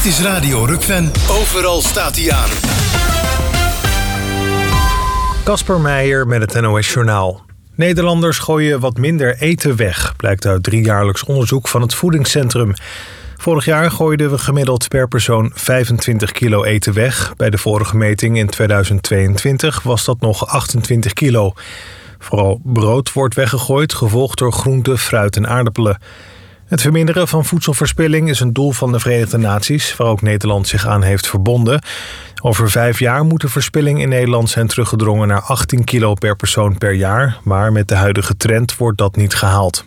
Dit is Radio Rukven. Overal staat hij aan. Kasper Meijer met het NOS Journaal. Nederlanders gooien wat minder eten weg, blijkt uit 3-jaarlijks onderzoek van het Voedingscentrum. Vorig jaar gooiden we gemiddeld per persoon 25 kilo eten weg. Bij de vorige meting in 2022 was dat nog 28 kilo. Vooral brood wordt weggegooid, gevolgd door groente, fruit en aardappelen. Het verminderen van voedselverspilling is een doel van de Verenigde Naties, waar ook Nederland zich aan heeft verbonden. Over 5 jaar moet de verspilling in Nederland zijn teruggedrongen naar 18 kilo per persoon per jaar, maar met de huidige trend wordt dat niet gehaald.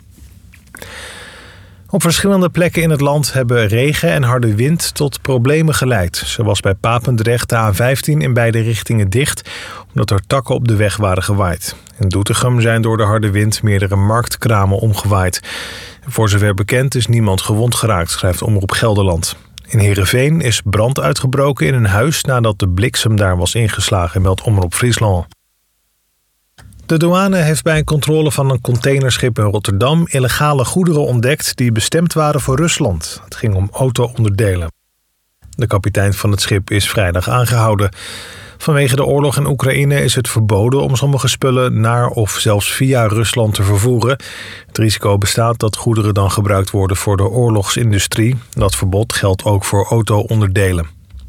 Op verschillende plekken in het land hebben regen en harde wind tot problemen geleid. Zo was bij Papendrecht de A15 in beide richtingen dicht, omdat er takken op de weg waren gewaaid. In Doetinchem zijn door de harde wind meerdere marktkramen omgewaaid. Voor zover bekend is niemand gewond geraakt, schrijft Omroep Gelderland. In Heerenveen is brand uitgebroken in een huis nadat de bliksem daar was ingeslagen, meldt Omroep Friesland. De douane heeft bij een controle van een containerschip in Rotterdam illegale goederen ontdekt die bestemd waren voor Rusland. Het ging om auto-onderdelen. De kapitein van het schip is vrijdag aangehouden. Vanwege de oorlog in Oekraïne is het verboden om sommige spullen naar of zelfs via Rusland te vervoeren. Het risico bestaat dat goederen dan gebruikt worden voor de oorlogsindustrie. Dat verbod geldt ook voor auto-onderdelen.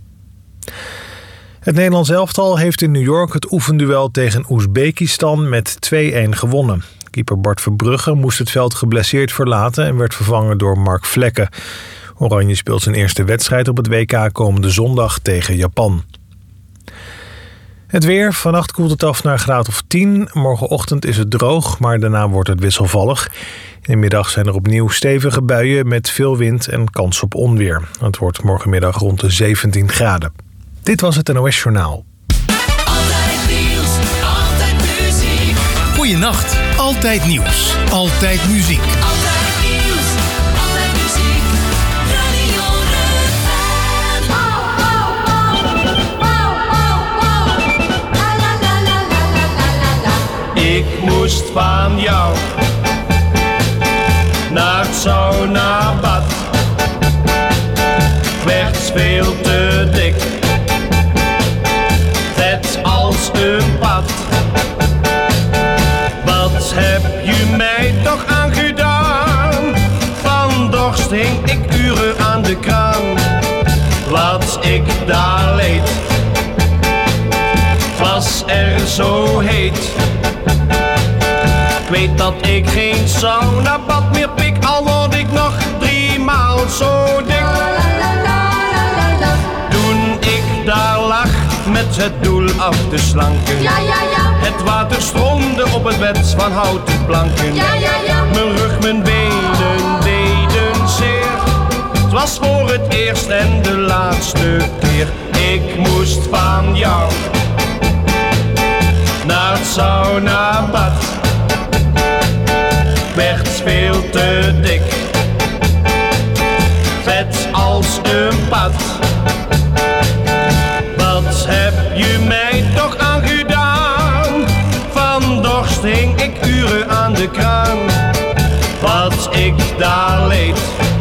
Het Nederlands elftal heeft in New York het oefenduel tegen Oezbekistan met 2-1 gewonnen. Keeper Bart Verbrugge moest het veld geblesseerd verlaten en werd vervangen door Mark Vlekken. Oranje speelt zijn eerste wedstrijd op het WK komende zondag tegen Japan. Het weer. Vannacht koelt het af naar een graad of 10. Morgenochtend is het droog, maar daarna wordt het wisselvallig. In de middag zijn er opnieuw stevige buien met veel wind en kans op onweer. Het wordt morgenmiddag rond de 17 graden. Dit was het NOS Journaal. Altijd nieuws, altijd muziek. Goeienacht. Altijd nieuws, altijd muziek. Altijd nieuws, altijd muziek. Radio Rukven. La la la la la la la. Ik moest van jou naar het saunabad. Werd veel te dik, vet als een pad. Wat heb je mij toch aangedaan? Van dorst hing ik uren aan de kraan. Wat ik daar leed, was er zo heet. Ik weet dat ik geen saunabad meer pik, al word ik nog 3 maal zo dik. Toen ik daar lag met het doel af te slanken. Ja, ja, ja. Het water stroomde op het bed van houten planken. Ja, ja, ja. Mijn rug, mijn benen deden zeer. Het was voor het eerst en de laatste keer. Ik moest van jou naar het saunabad. Werd veel te dik, vet als een pad. Wat heb je mij toch aangedaan? Van dorst hing ik uren aan de kraan. Wat ik daar leed,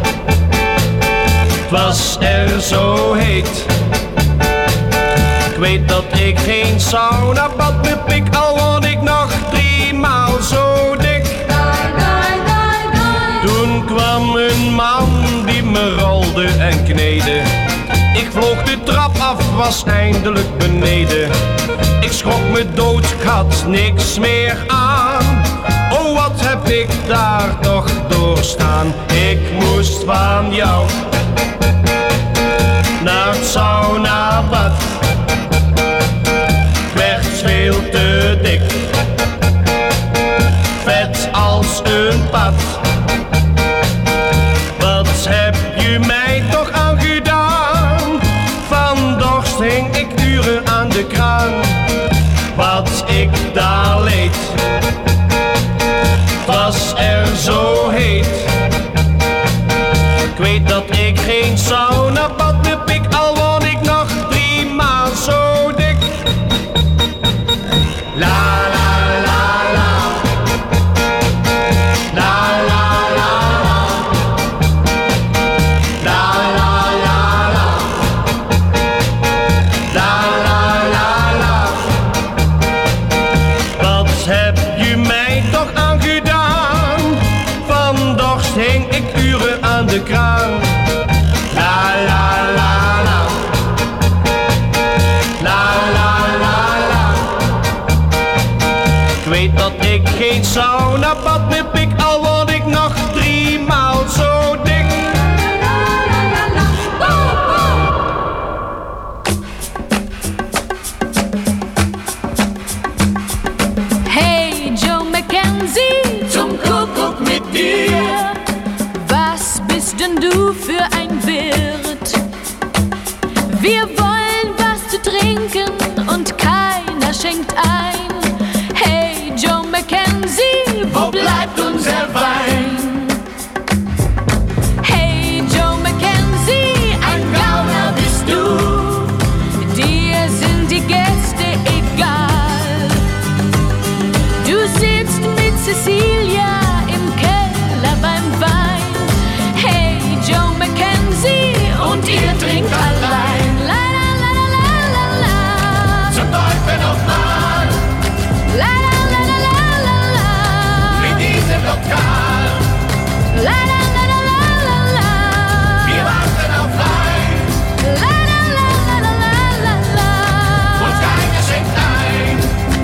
het was er zo heet. Ik weet dat ik geen saunabad meer pik, al word ik nog 3 maal zo dik. Toen kwam een man die me rolde en kneedde. Ik vloog de trap af, was eindelijk beneden. Ik schrok me dood, ik had niks meer aan. Oh, wat heb ik daar toch doorstaan. Ik moest van jou naar het saunabad. Ik werd veel te dik, vet als een pad. Wat heb je mij toch aangedaan? Van dorst hing ik uren aan de kraan. Wat ik daar leed, was er zo heet. Ik weet dat ik geen saunabad meer pik, al word ik nog 3 maal zo dik. La la la la, la la la la, la la la la. weet dat ik geen saunabad meer pik, al word ik nog 3 maal zo dik. Hey Joe Mackenzie, zum Kuckuck mit dir. Was bist denn du für ein Wirt? Wir wollen was zu trinken und keiner schenkt ein. Hey Joe Mackenzie, wo bleibt unser Wein? Hey Joe Mackenzie, ein Gauner bist du. Dir sind die Gäste egal. Du sitzt mit Cecilia im Keller beim Wein. Hey Joe Mackenzie, und ihr trinkt allein. La la la la la la. Zum Teufel nochmal, La la la la la la la. mit diesem Lokal. La la la la la la la. Wir warten auf Wein, La la la la la la la la. uns keiner schenkt ein.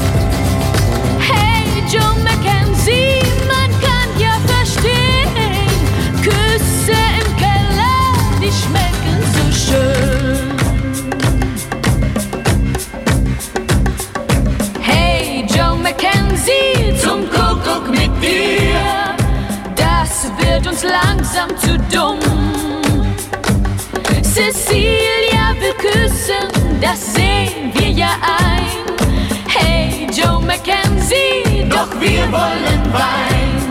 Hey Joe Mackenzie, man kann ja verstehen, Küsse im Keller, die schmecken so schön. Hey Joe Mackenzie, zum Kuckuck mit dir, das wird uns langsam zu dumm. Cecilia will küssen, das sehen wir ja ein. Hey Joe Mackenzie, doch wir wollen Wein.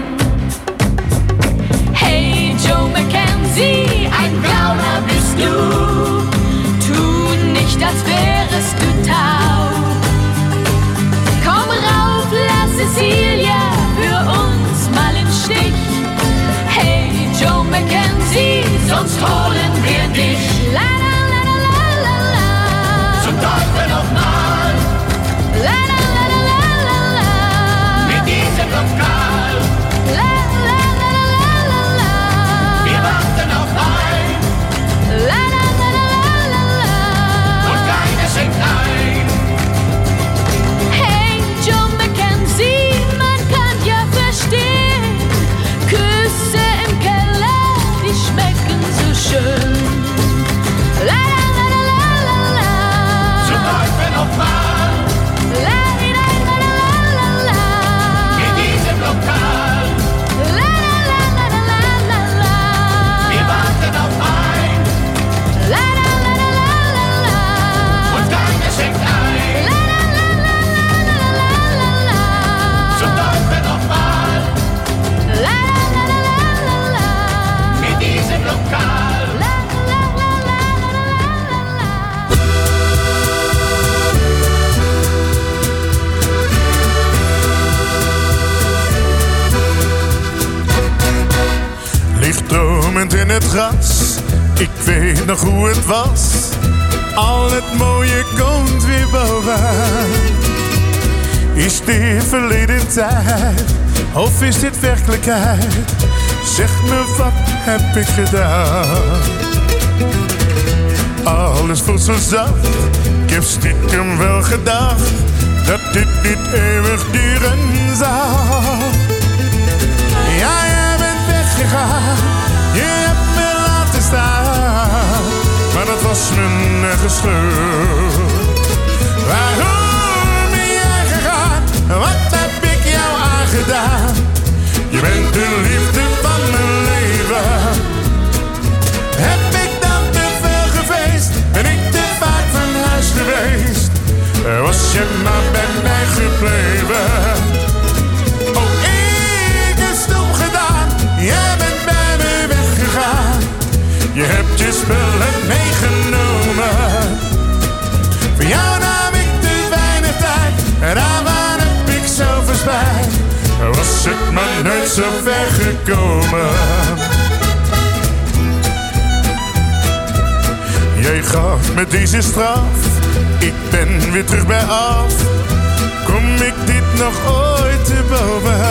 Hey Joe Mackenzie, ein Gauner bist du. Tu nicht, als wärest du taub. Komm rauf, lass Cecilia für uns mal im Stich. Hey Joe Mackenzie, sonst holen wir dich. La la la la la la la. Zum Teufel nochmal, La la la la la la la. mit diesem Lokal. La la la la la la la. Wir warten auf Wein, La la la la la la und la. keiner schenkt ein. Hey Joe Mackenzie, man kann ja verstehen, Küsse im Keller, die schmecken so schön. La la la la la la la. Zum Teufel nochmal, La la la la la la la. mit diesem Lokal. La la la la la la la. Wir warten auf Wein, La la la la la la la. uns keiner schenkt ein. La la la la la la la la. Zum Teufel nochmal, La la la la la la la. mit diesem Lokal. La la la la la la la. Ligt dromend in het gras, ik weet nog hoe het was. Al het mooie komt weer boven. Is dit verleden tijd, of is dit werkelijkheid? Zeg me, wat heb ik gedaan? Alles voelt zo zacht, ik heb stiekem wel gedacht dat dit niet eeuwig duren zou. Ja, jij bent weggegaan, je hebt me laten staan, maar dat was mijn eigen schuld. Waarom ben jij gegaan, wat heb ik jou aangedaan? Je bent de liefde van mijn leven. Heb ik dan te veel gefeest, ben ik te vaak van huis geweest? Was je maar bij mij gebleven? Oh, ik heb stom gedaan, jij bent bij me weggegaan. Je hebt je spullen meegenomen. Voor jou nam ik te weinig tijd, en daarvan heb ik zoveel spijt. Was het maar nooit zo ver gekomen. Jij gaf me deze straf, ik ben weer terug bij af. Kom ik dit nog ooit te boven?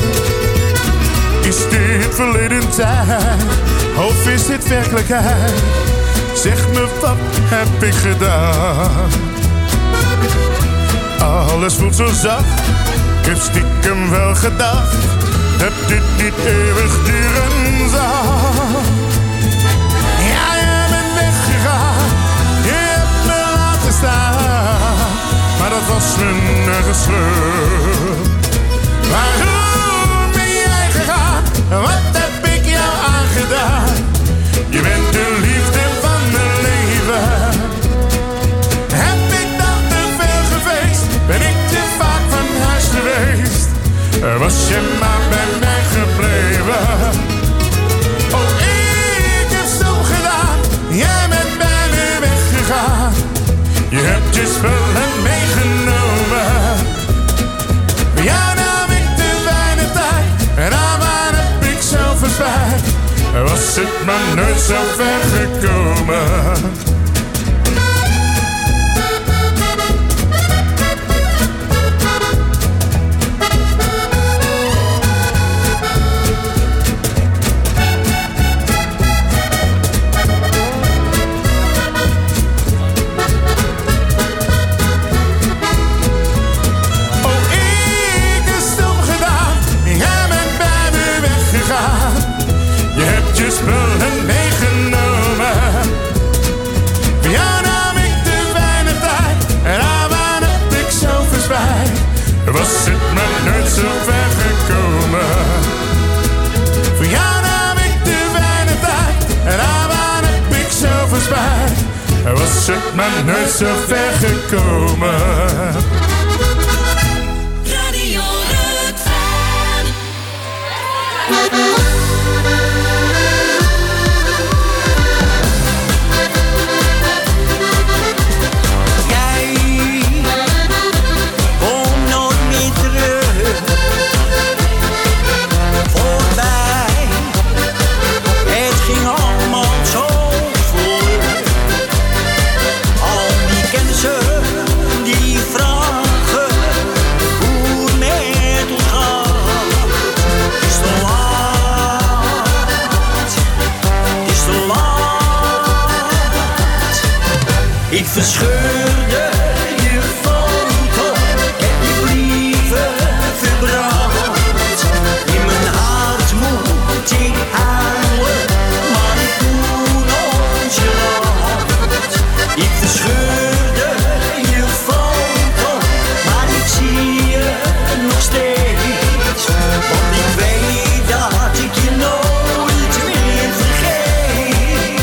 Is dit verleden tijd, of is dit werkelijkheid? Zeg me, wat heb ik gedaan? Alles voelt zo zacht, Ik heb stiekem wel gedacht dat dit niet eeuwig duren zou. Ja, je bent weggegaan, je hebt me laten staan, maar dat was mijn eigen schuld. Waarom ben jij gegaan? Wat heb ik jou aangedaan? Je bent de liefde van mijn leven. Heb ik dan te veel gefeest? Ben ik te vaak van huis geweest? Was je maar bij mij gebleven? Oh, ik heb zo gedaan. Jij bent bij me weggegaan. Je hebt je spullen meegenomen. Voor jou nam ik te weinig tijd. En daarvan heb ik zoveel spijt. Was het maar nooit zo ver gekomen. Spullen meegenomen. Voor jou nam ik te weinig tijd. En daarvan heb ik zoveel spijt. Was het maar nooit zo ver gekomen. Voor jou nam ik te weinig tijd. En daarvan heb ik zoveel spijt. Was het maar nooit zo ver gekomen. Radio Rukven. Ik verscheurde je foto, heb je brieven verbrand. In mijn hart moet ik huilen, maar ik doe nonchalant. Ik verscheurde je foto, maar ik zie je nog steeds. Want ik weet dat ik je nooit meer vergeet.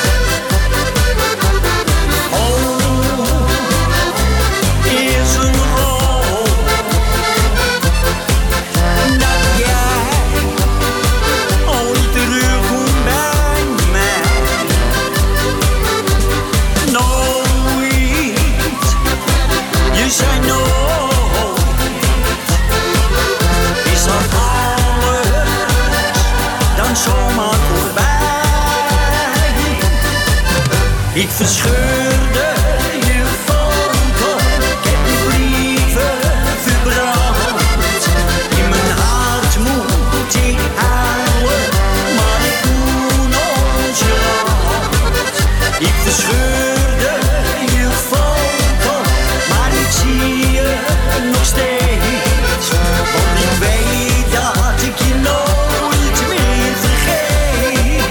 Ik verscheurde je foto, ik heb je brieven verbrand. In mijn hart moet ik huilen, maar ik doe nonchalant. Ik verscheurde je foto, maar ik zie je nog steeds. Want ik weet dat ik je nooit meer vergeet.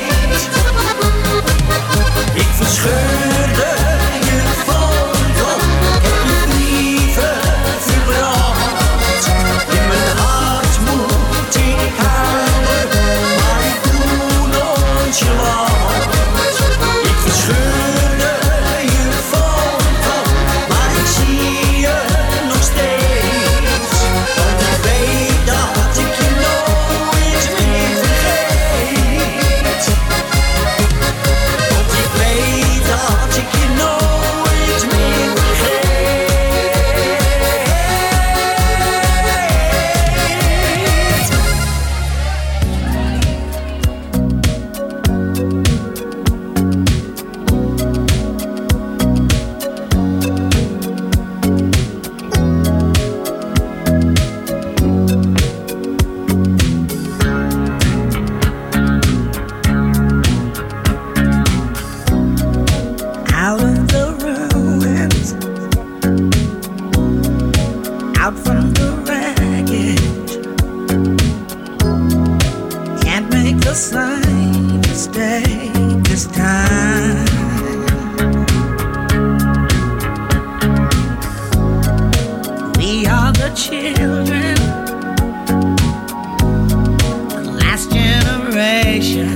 Ik verscheurde je foto, heb je brieven verbrand. In mijn hart moet ik huilen, maar ik doe nonchalant. Ik verscheurde je foto, maar ik zie je nog steeds. Want ik weet dat ik je nooit meer vergeet. Want ik weet dat ik je nooit meer vergeet. Out of the ruins, out from the wreck, the children, the last generation.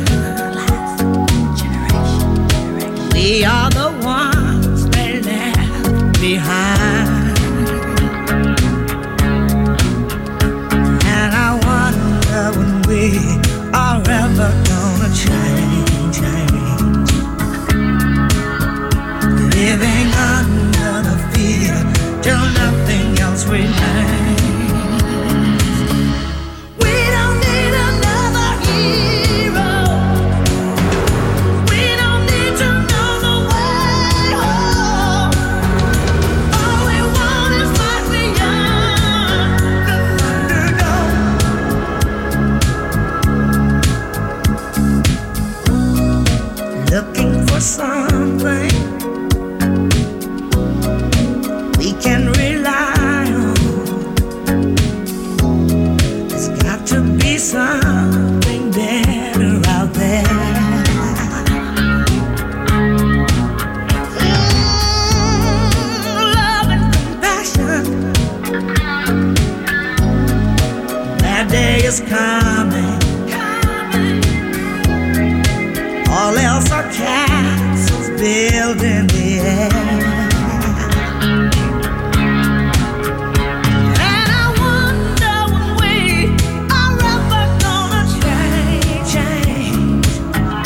We are the ones they left behind. And I wonder when we are ever gonna change. Living under the fear till nothing else remains. We don't need another hero. We don't need to know the way home. All we want is life beyond the Thunderdome. Looking for something we can rely on. There's got to be something better out there. Love and compassion. That day is coming. All else are castles built in the air. And I wonder when we are ever gonna change.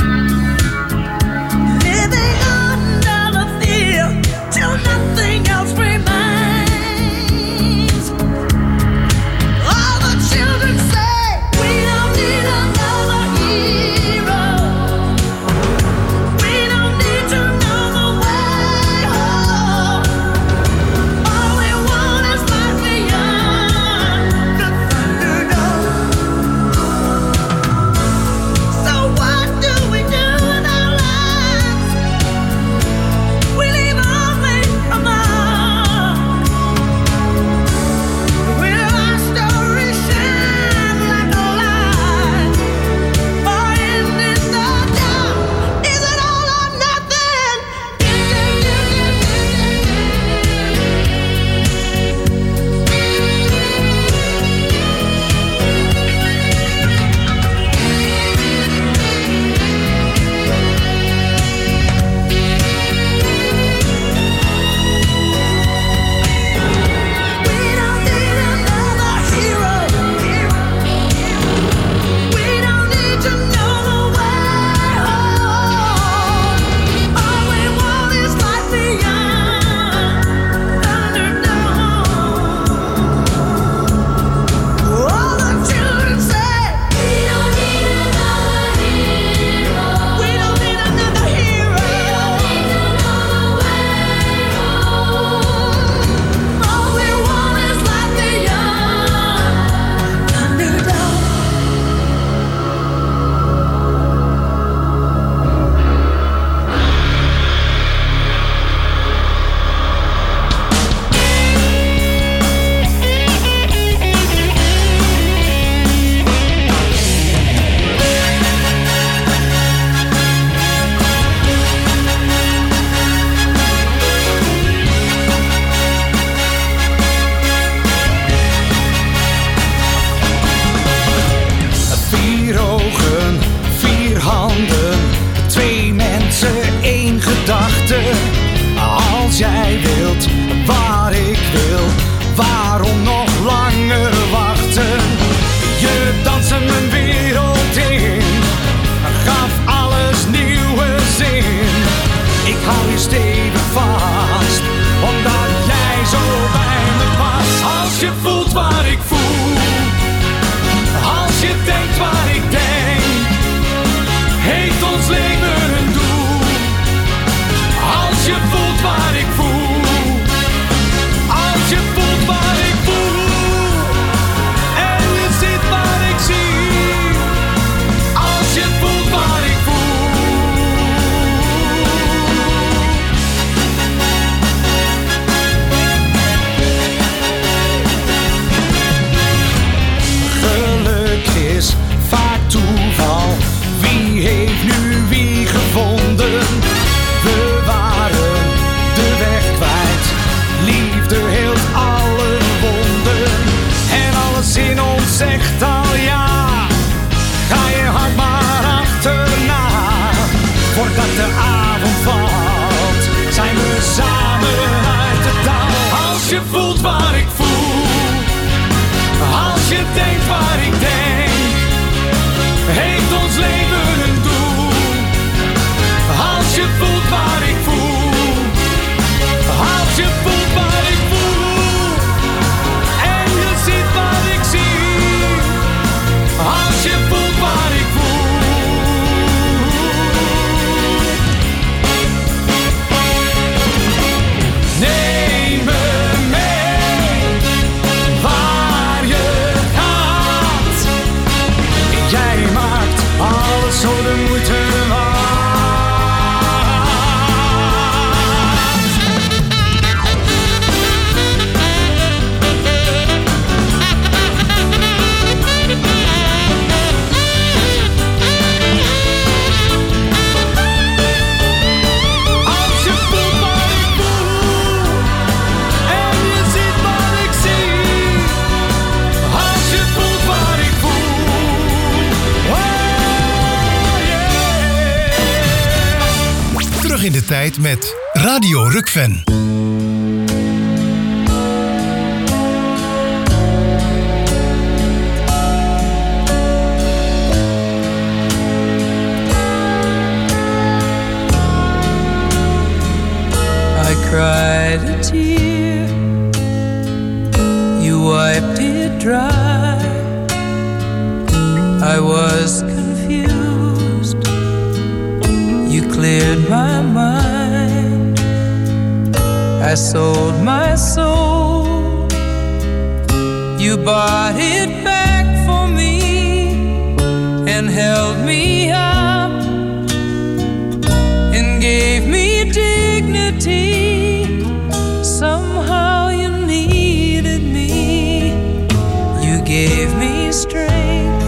Living under the fear till nothing else remains. All the children say we don't need another hero. We don't need to know the way home. All we want is life beyond the Thunderdome. So what do we do with our lives? We leave only a mark. Will our story shine like a light, or end in the dark? Is it all or nothing? We don't need another hero. We don't need to know the way home. All we want is life beyond Thunderdome. All the children say we don't need another hero. We don't need another hero. We don't need to know the way home. All we want is life beyond Thunderdome. Vier ogen, vier handen, twee mensen, één gedachte. Als jij wilt waar ik wil, waarom nog langer wachten? Je danste mijn wereld in, gaf alles nieuwe zin. Ik hou je stevig vast, omdat jij zo bij me past. Als je voelt waar ik voel, als je denkt waar ik denk, heeft ons leven een doel. Als je voelt waar ik voel, als je voelt waar ik voel, en je ziet waar ik zie, als je voelt waar ik voel. zegt al ja. Ga je hart maar achterna. Voordat de avond valt, zijn we samen uit het dal. Als je voelt waar ik voel, als je denkt waar ik denk, heeft ons leven een doel. Als je voelt waar ik voel, als je voelt waar ik voel, en je ziet wat ik zie, als je voelt waar ik voel. Neem me mee waar je gaat. Jij maakt alles zo de moeite waard. Als je voelt wat ik voel, en je ziet wat ik zie, als je voelt wat ik voel, oh yeah. Terug in de tijd met Radio Rukven. I cried a tear, you wiped it dry. I was confused, you cleared my mind. I sold my soul, you bought it back for me and held me up and gave me dignity. Somehow you needed me. You gave me strength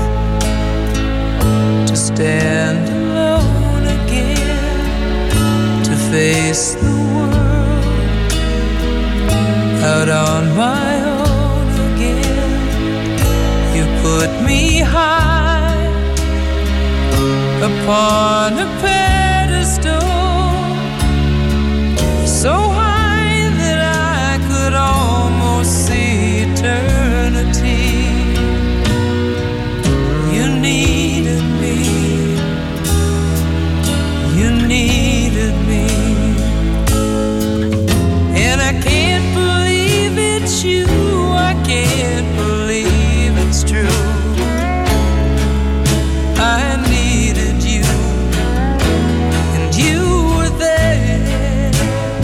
to stand alone again, to face the world out on my own again. You put me high upon a pedestal, so high that I could almost see eternity. You needed me, you needed me, and I can't believe it's you, I can't believe it's true. I needed you, and you were there,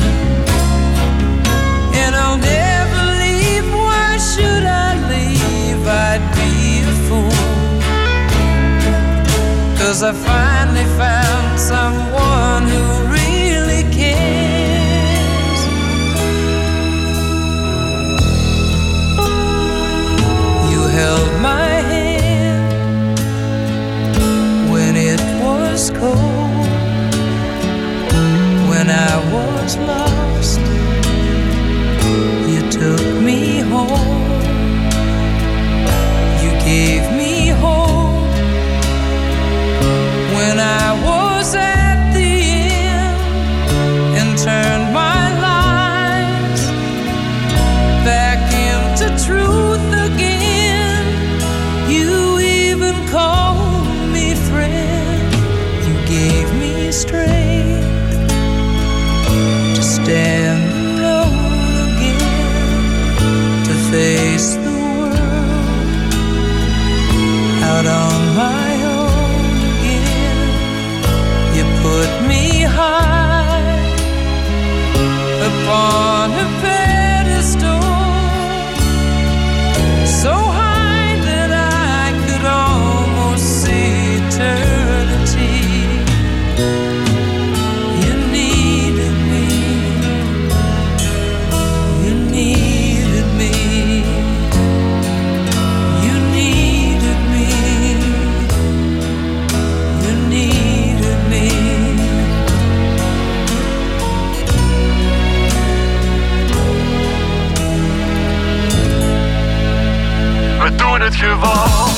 and I'll never leave. Why should I leave? I'd be a fool, 'cause I finally found someone who really cares. You held my hand when it was cold, when I was lost. You took me home, you gave me hope when I was at the end, and turned my lives back into truth again. You even called me friend, you gave me strength to stand alone again, to face the world out on my own again. You put me high upon a pedestal, so high that I could almost see eternity. You needed me, you needed me, you needed me, you needed me. het gewoon.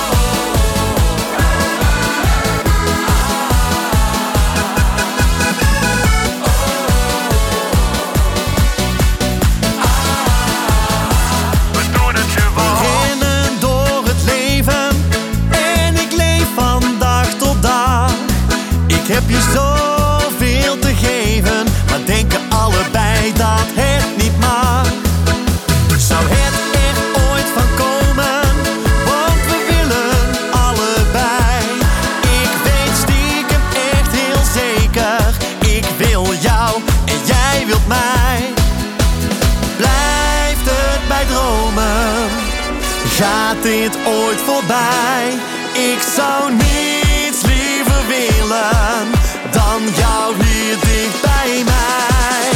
Ik heb je zoveel te geven, maar denken allebei dat het niet mag. Zou het er ooit van komen, want we willen allebei. Ik weet stiekem echt heel zeker, ik wil jou en jij wilt mij. Blijft het bij dromen, gaat dit ooit voorbij? Ik zou niets liever willen dan jou hier dicht bij mij.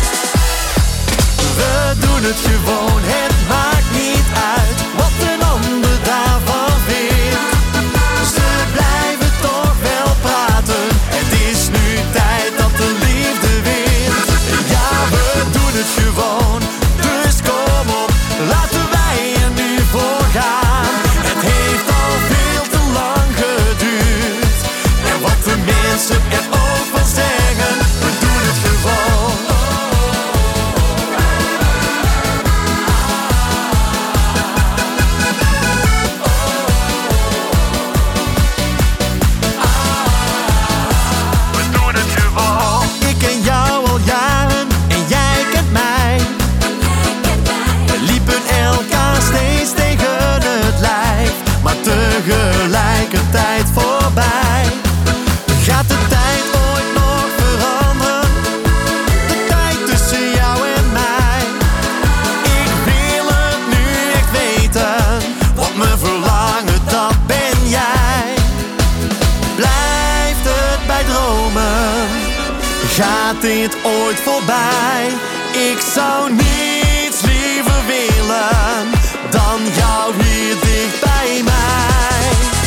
We doen het gewoon, het maakt niet uit wat een ander daarvan vindt. Ze blijven toch wel praten, het is nu tijd dat de liefde wint. Ja, we doen het gewoon, dus kom op, laten wij er nu voor gaan. Het heeft al veel te lang geduurd, en wat de mensen er ook van zeggen, we doen het gewoon. We doen het gewoon. Ik ken jou al jaren en jij kent mij. We liepen elkaar steeds tegen het lijf, maar tegelijkertijd voorbij. Gaat de tijd ooit nog veranderen? De tijd tussen jou en mij. Ik wil het nu echt weten, want mijn verlangen dat ben jij. Blijft het bij dromen? Gaat dit ooit voorbij? Ik zou niets liever willen dan jou hier dicht bij mij.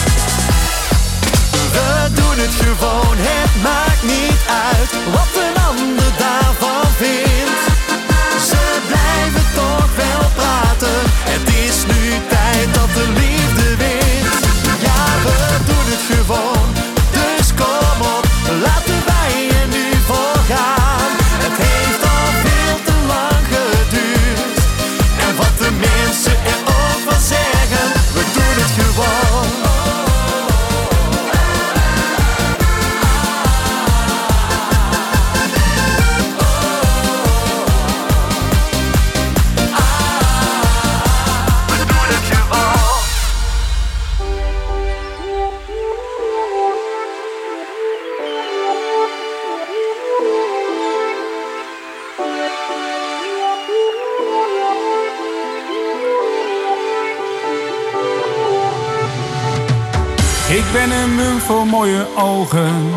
We doen het gewoon, het maakt niet uit wat een ander daarvan vindt. Ze blijven toch wel praten, het is nu tijd dat de liefde wint. Ja, we doen het gewoon, dus kom op, laten wij er nu voor gaan. Het heeft al veel te lang geduurd, en wat de mensen er ook van zeggen, we doen het gewoon. Ik ben een munt voor mooie ogen.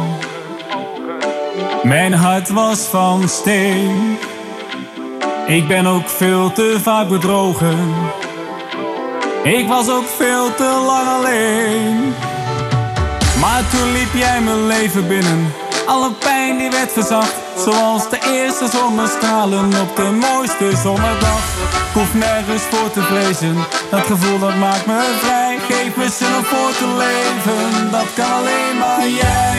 Mijn hart was van steen. Ik ben ook veel te vaak bedrogen. Ik was ook veel te lang alleen. Maar toen liep jij mijn leven binnen. Alle pijn die werd verzacht, zoals de eerste zonnestralen op de mooiste zomerdag. Ik hoef nergens voor te vrezen, dat gevoel dat maakt me vrij. Geef me zin om voor te leven, dat kan alleen maar jij.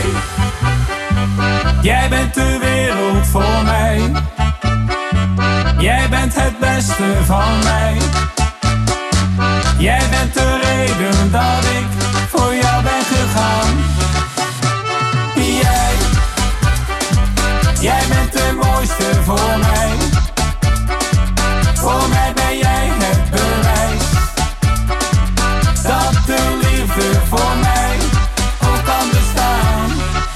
Jij bent de wereld voor mij. Jij bent het beste van mij. Jij bent de reden dat ik voor jou ben gegaan. Jij bent de mooiste voor mij. Voor mij ben jij het bewijs dat de liefde voor mij ook kan bestaan.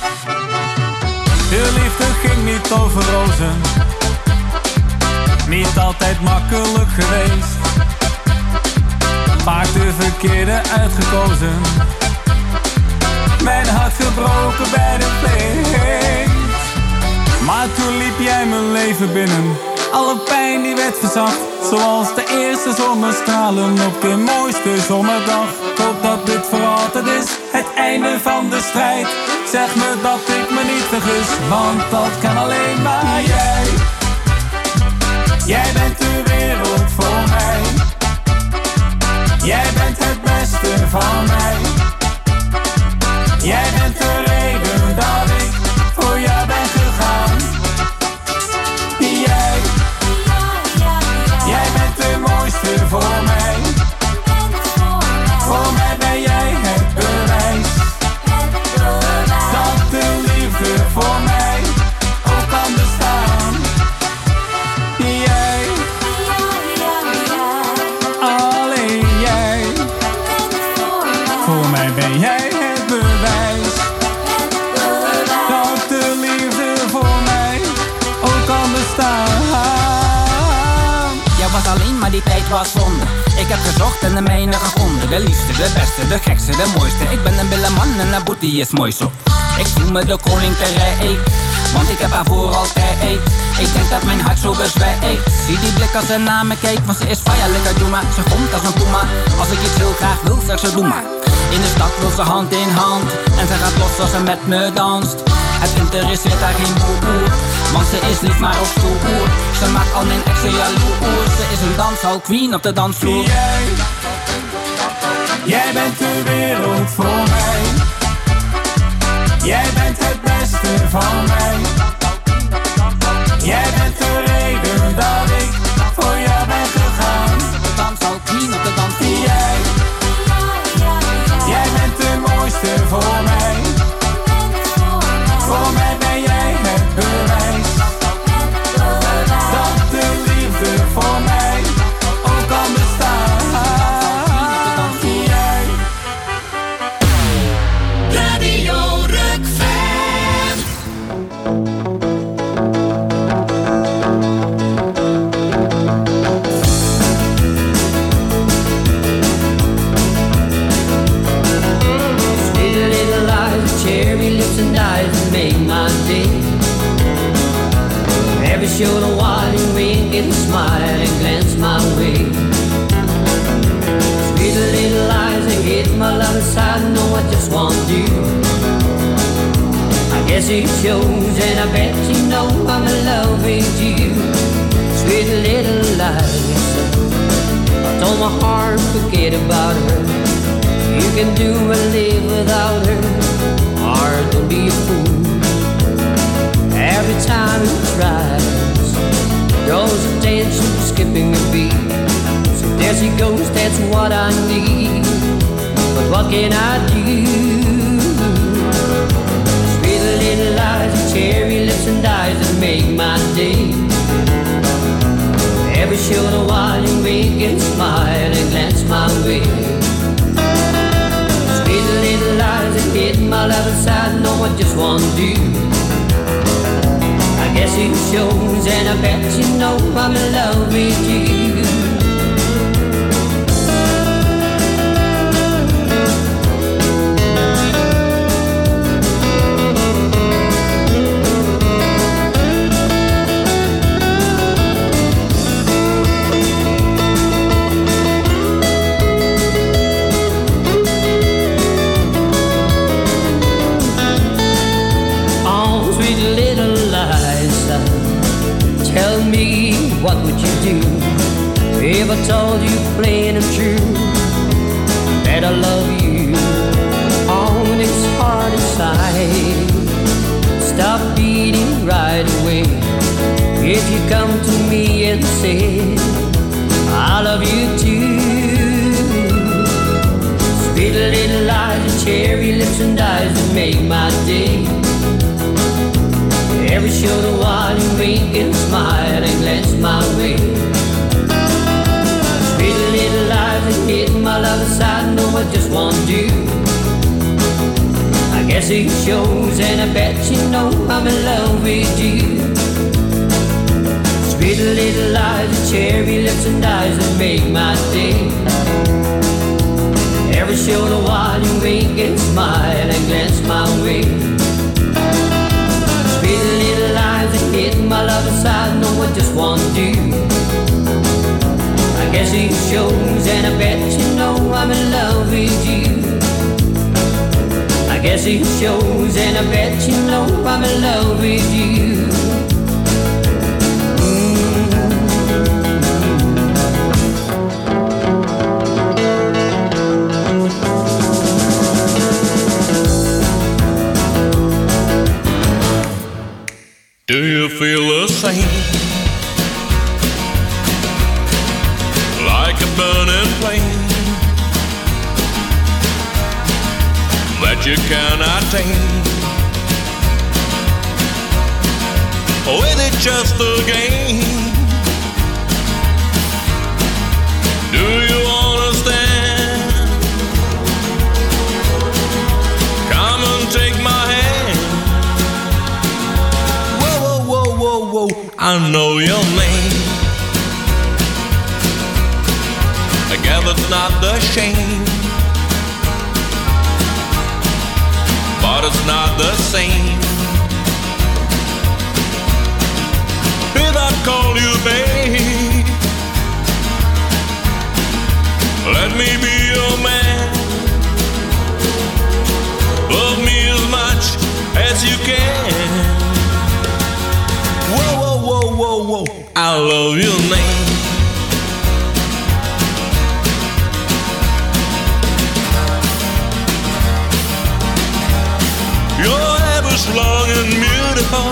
De liefde ging niet over rozen, niet altijd makkelijk geweest. Vaak de verkeerde uitgekozen, mijn hart gebroken bij de pleeg. Maar toen liep jij mijn leven binnen. Alle pijn die werd verzacht, zoals de eerste zonnestralen op de mooiste zomerdag. Ik hoop dat dit voor altijd is, het einde van de strijd. Zeg me dat ik me niet vergis, want dat kan alleen maar jij. Jij bent de wereld voor mij. Jij bent van mij. Jij bent de reden dat ik voor jou ben gegaan. Jij bent de mooiste voor mij. Voor mij ben jij het bewijs dat de liefde voor mij ook kan bestaan. Jij, alleen jij, voor mij ben jij het bewijs dat de liefde voor mij ook kan bestaan. Jij was alleen, maar die tijd was zonde. Ik heb gezocht en de mijne gevonden. De liefste, de beste, de gekste, de mooiste. Ik ben een billeman en een boetie is mooi zo. Ik voel me de koning te rijk, want ik heb haar voor altijd. Ik denk dat mijn hart zo bezwijkt. Zie die blik als ze naar me kijkt, want ze is fire, lekker doe maar. Ze komt als een puma, als ik iets heel graag wil, zeg ze doe maar. In de stad wil ze hand in hand en ze gaat los als ze met me danst. Het interesseert haar geen boer, want ze is niet maar op stoer. Ze maakt al mijn exen jaloers. Ze is een danshal queen op de dansvloer. Jij bent de wereld voor mij. Jij bent het beste van mij. Jij bent de reden dat ik voor jou ben gegaan. De danshal queen op de dansvloer. Jij bent de mooiste voor mij. Voor mij ben jij het bewijs dat de liefde voor mij ook kan bestaan. Jij. Radio Rukven. Sweet little lies, cherry lips and eyes that make my day. Every short a while you wink and smile and glance my way. Sweet little lies and hit my love side, no I just want you. I guess it shows and I bet you know I'm in love with you. Sweet little lies, I told my heart forget about her. You can do and live without her, or don't be a fool. Every time he tries, draws attention, skipping a beat. So there she goes, that's what I need. But what can I do? Sweet little lies, cherry lips and eyes that make my day. Every short a while you wink and smile and glance my way. Sweet little lies that hit my love inside, no I just won't do. I guess it shows and I bet you know I'm in love with you. Tell me, what would you do if I told you plain and true that I love you? On its heart inside, stop beating right away. If you come to me and say I love you too. Sweet little lies, cherry lips and eyes that make my day. Every short a while you wink and smile and glance my way. Sweet little lies that hit my love inside, no I just won't do. I guess it shows and I bet you know I'm in love with you. Sweet little lies, the cherry lips and eyes that make my day. Every short a while you wink and smile and glance my way. Sweet little lies that hit my love inside, no I just won't do. I guess it shows and I bet you know I'm in love with you. I guess it shows and I bet you know I'm in love with you. Do you feel the same? Like a burning flame that you cannot tame. Or is it just a game? Do you understand? Come and take my hand. Whoa, whoa, whoa, whoa, whoa, I know your name. I guess it's not the shame, but it's not the same. If I call you babe, let me be your man. Love me as much as you can. Whoa, whoa, whoa, whoa, whoa, I love your name. Your hair is long and beautiful.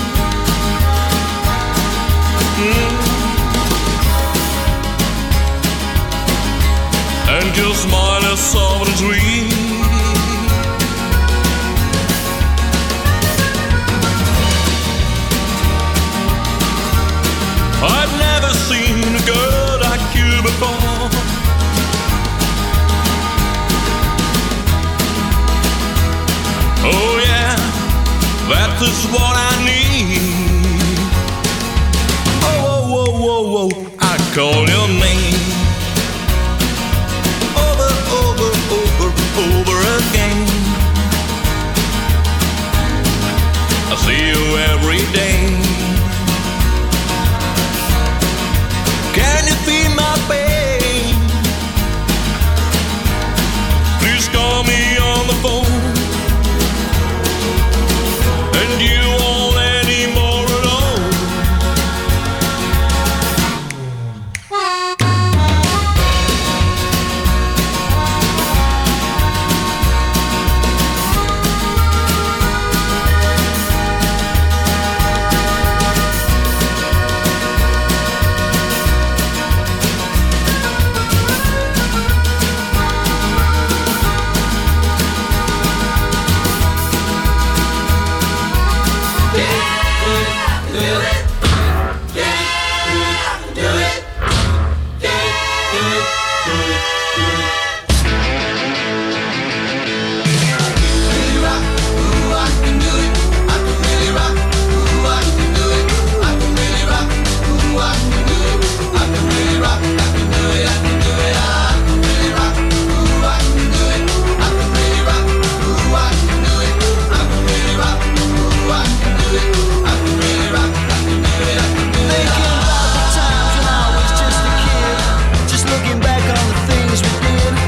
And your smile is soft and sweet. I've never seen a girl like you before. Oh yeah, that is what I need. Oh, whoa, whoa, whoa, whoa, I call your name. Over, over, over, over again. I see you every day. Can you feel my pain? Please call me on the phone. And you won't anymore alone. Thinking about the times when I was just a kid, just looking back on the things we did.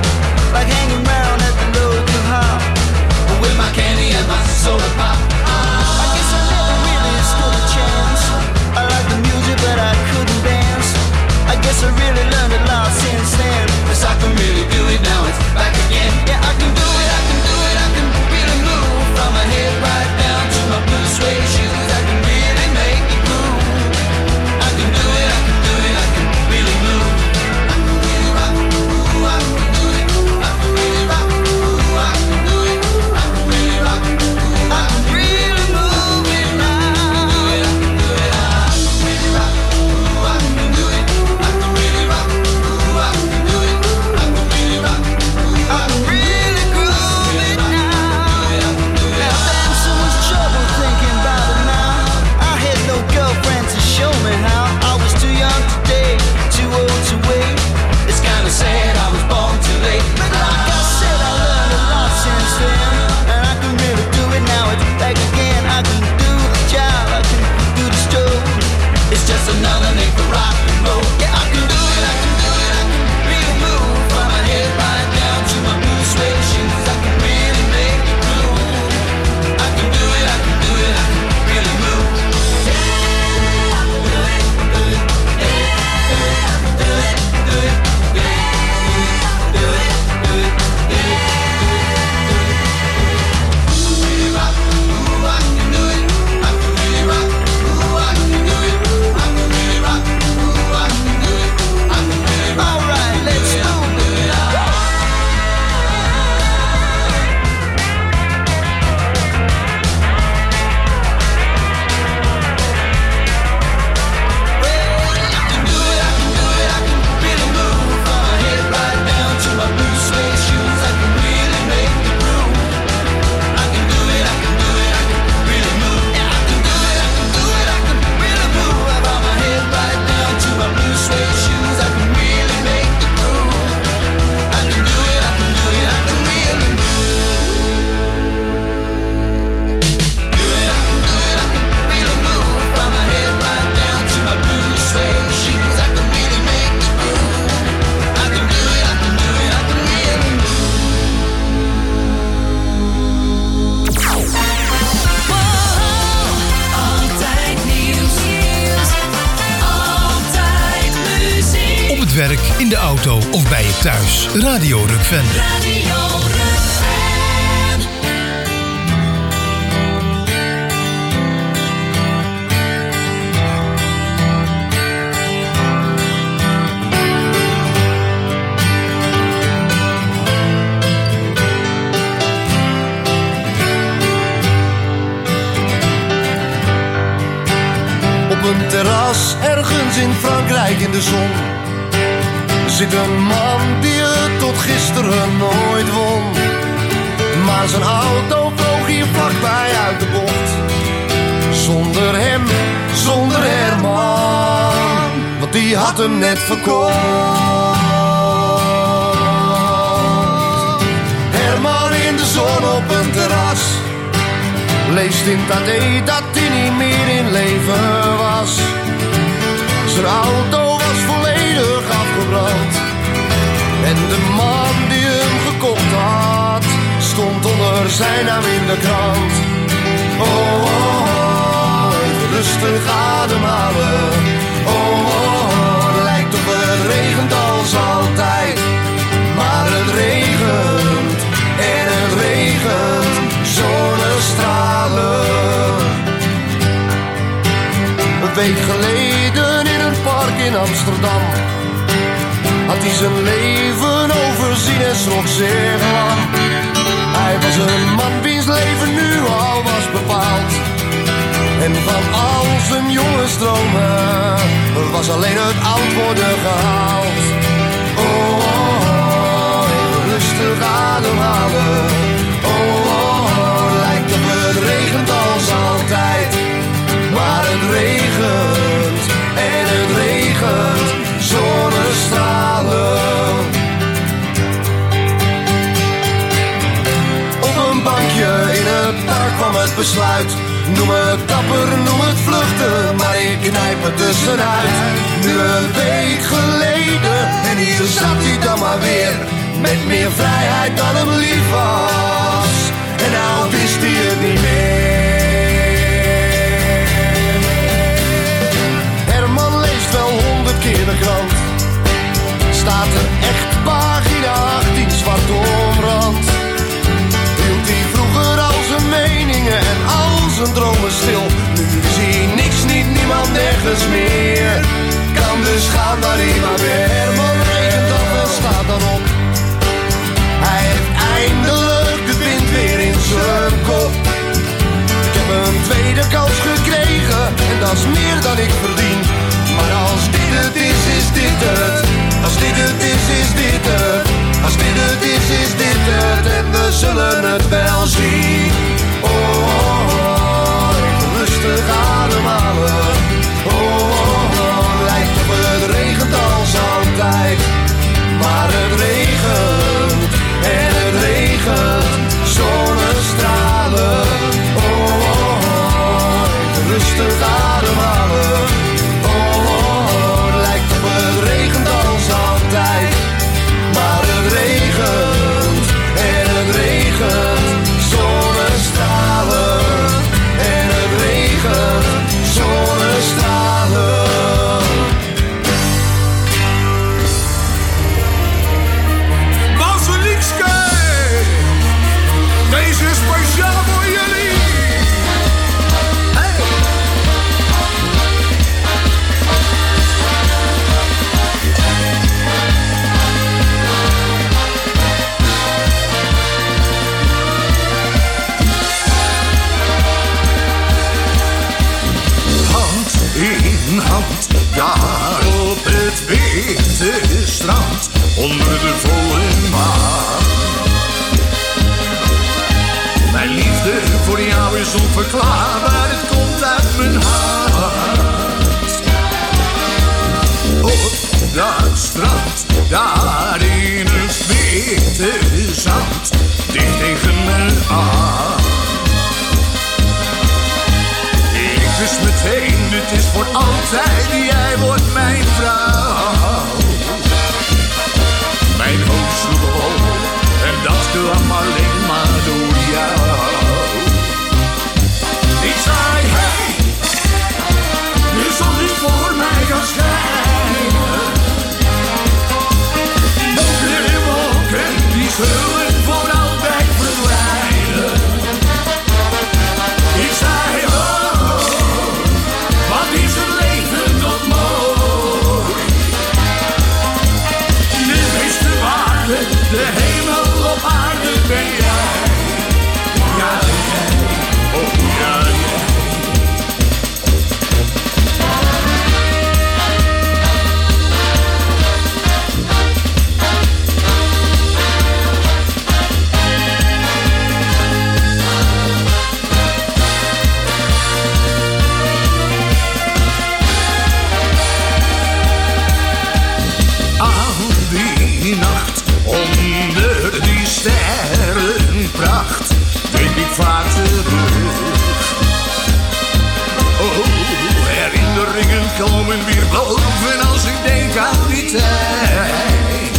in de auto of bij je thuis. Radio Rukven. Op een terras ergens in Frankrijk in de zon zit een man die het tot gisteren nooit won. Maar zijn auto vloog hier vlakbij uit de bocht. Zonder hem, zonder Herman, want die had hem net verkocht. Herman in de zon op een terras leest in het AD dat hij niet meer in leven was. Zijn auto was volledig afgebrand en de man die hem gekocht had stond onder zijn naam in de krant. Oh, oh, oh, even rustig ademhalen. Oh, oh, oh, het lijkt of het regent als altijd, maar het regent en het regent zonnestralen. Een week geleden in een park in Amsterdam had hij zijn leven overzien en schrok zich lang. Hij was een man wiens leven nu al was bepaald. En van al zijn jonge stromen was alleen het oud worden gehaald. Oh, oh, oh, even rustig ademhalen. Oh, oh, oh, lijkt op het regent als altijd, maar het regent en het regent zonnestralen. Op een bankje in het park kwam het besluit. Noem het dapper, noem het vluchten, maar ik knijp het tussenuit. Nu een week geleden en hier zat hij dan maar weer, met meer vrijheid dan hem lief was. En nou wist hij het niet meer. Herman leest wel 100 keer de krant. Staat er echt pagina 18 zwart omrand. Hield hij vroeger al zijn meningen en al zijn dromen stil. Nu zie hij niks, niet niemand, nergens meer. Kan dus gaan waar hij maar weer. Herman regent af en staat dan op. Hij heeft eindelijk de wind weer in zijn kop. Ik heb een tweede kans gekregen en dat is meer dan ik verdien. Maar als dit het is, is dit het. Als dit het is, is dit het. Als dit het is dit het. En we zullen het wel zien. Oh, oh, oh, even rustig ademhalen. Oh, oh, oh, lijkt op het regent als altijd, maar het regent en het regent zonnestralen. Oh, oh, oh, even rustig ademhalen. Oh, oh, oh, lijkt op het regent als altijd, maar het regent en het regent zonnestralen. En het regent zonnestralen. Basiliekske, deze is speciaal voor jullie. Hey. Hand in hand, daar op het witte strand, onder de volle maan. Mijn liefde voor jou is onverklaarbaar, het komt uit mijn hart. Op dat strand, daar in het witte zand, dicht tegen me aan. Ik wist meteen, het is voor altijd, jij wordt mijn vrouw. Mijn hoofd sloeg op en dat kwam alleen maar door jou. Ik zei, hey, de zon is voor mij gaan schijnen. zullen voor altijd verdwijnen. Ik zei, oh, wat is het leven toch mooi. De meeste waarde, de hemel op aarde ben jij. Ja, jij, oh ja, jij. Die nacht onder die sterrenpracht denk ik vaak terug. Oh, herinneringen komen weer boven als ik denk aan die tijd.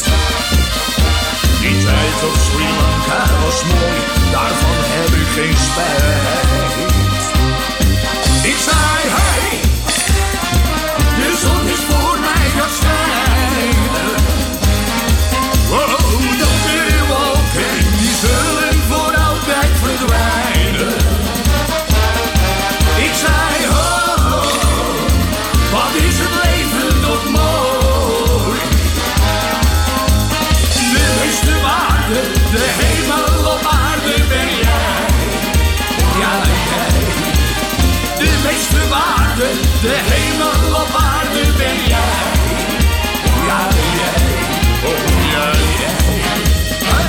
Die tijd op Sri Lanka was mooi, daarvan heb ik geen spijt. Ik zei, hey, de zon is voor mij gaan schijnen. Oh, donkere wolken, die zullen voor altijd verdwijnen. Ik zei, oh, wat is het leven toch mooi. De meeste waarde, de hemel op aarde ben jij. Ja, jij. De meeste waarde, de hemel op aarde ben jij. Ja, jij. Oh, ja, jij. Hey.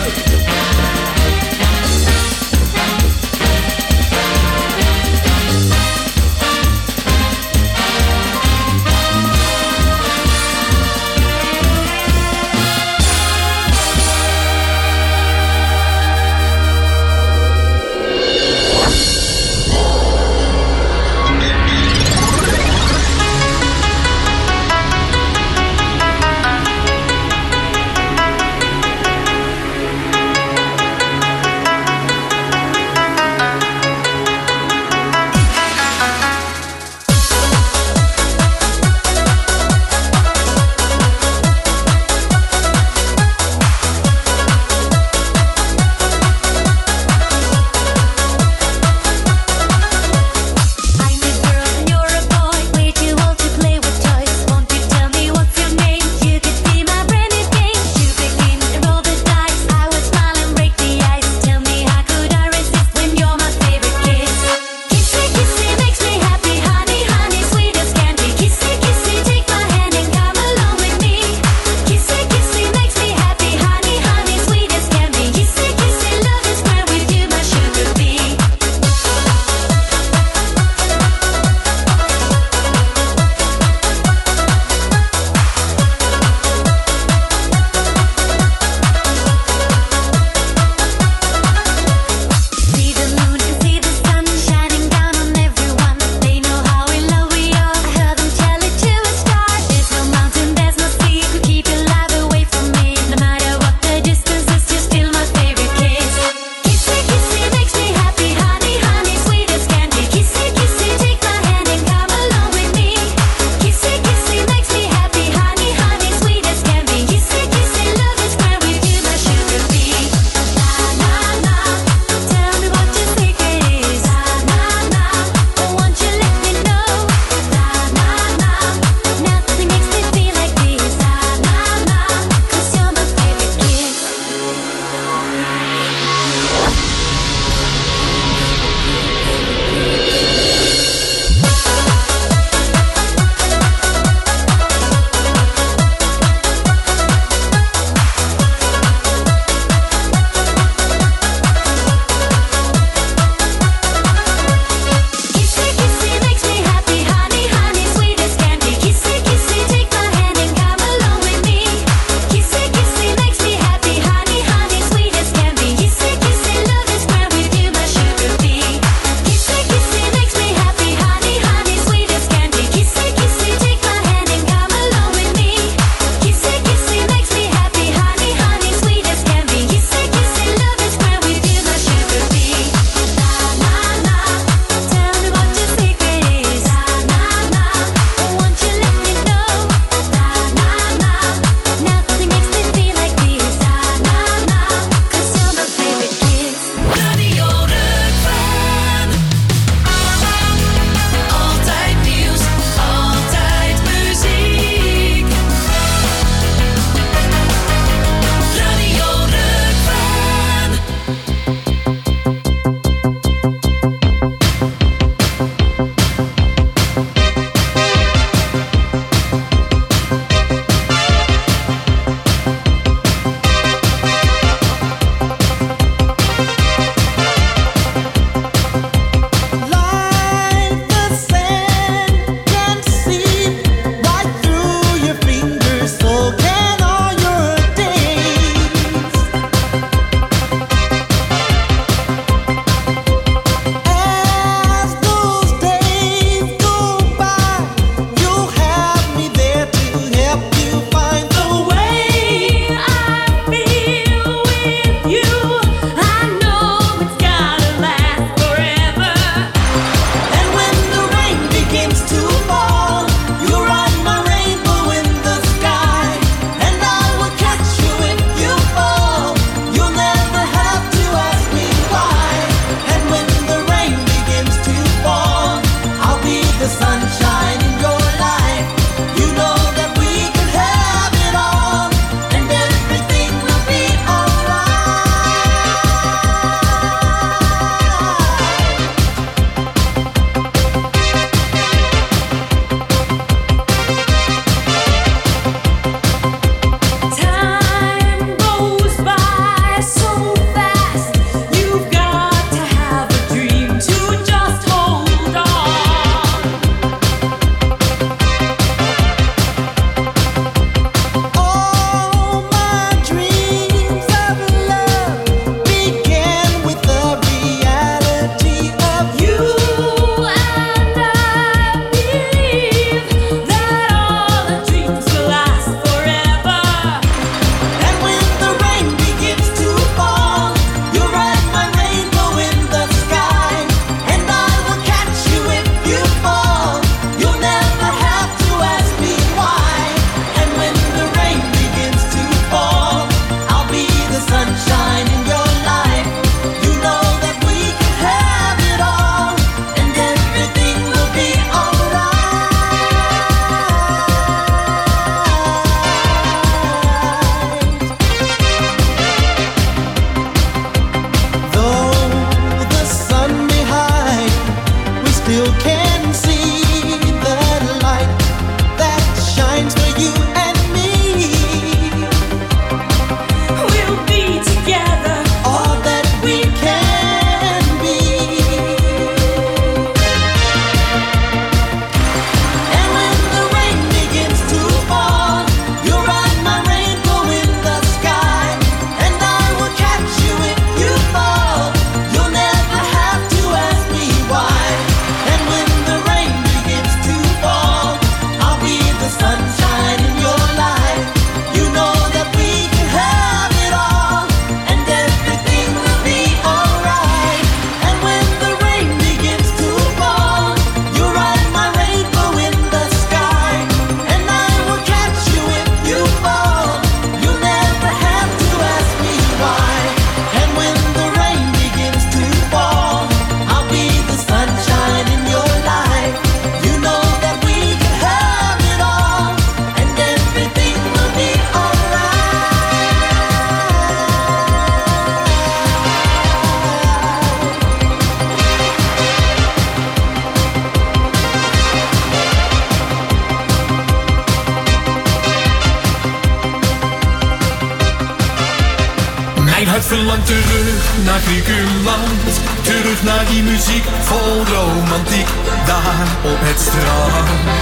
Mijn hart verlangt terug naar Griekenland. Terug naar die muziek vol romantiek. Daar op het strand.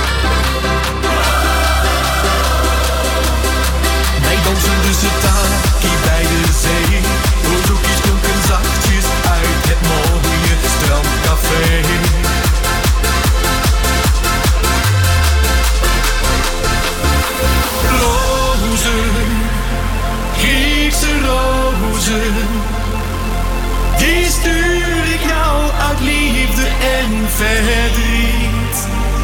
Wij dansen dus het taki bij de zee. Bozoekjes klonken zachtjes uit het mooie strandcafé. Rozen, Griekse rozen, die stuur ik jou uit liefde en verdriet.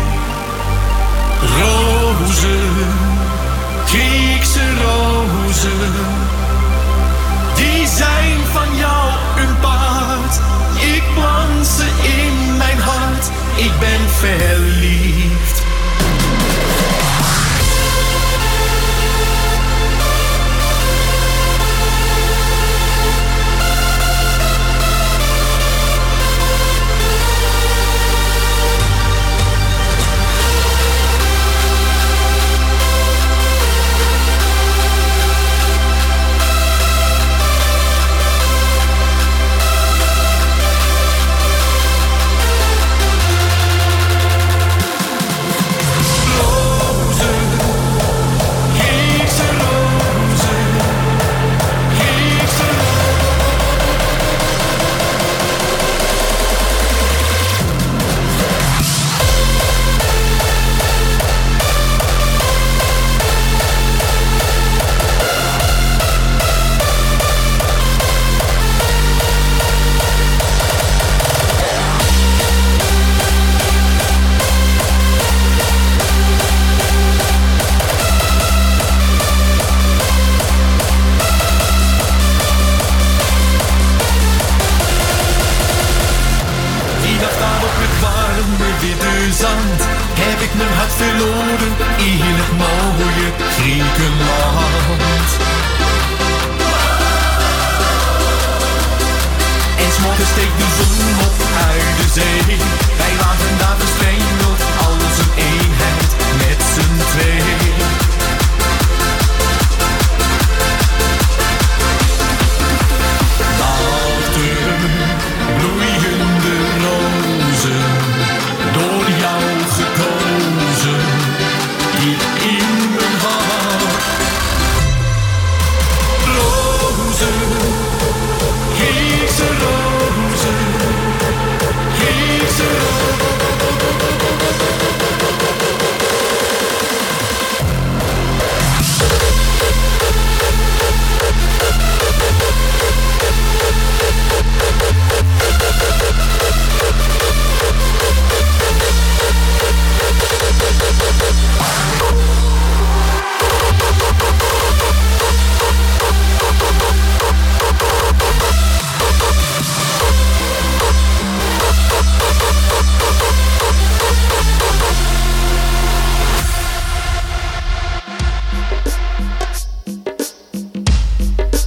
Rozen, Griekse rozen, die zijn van jou een paard. Ik plant ze in mijn hart, ik ben verliefd. Heb ik mijn hart verloren in het mooie Griekenland. En 's morgens steekt de zon op uit de zee.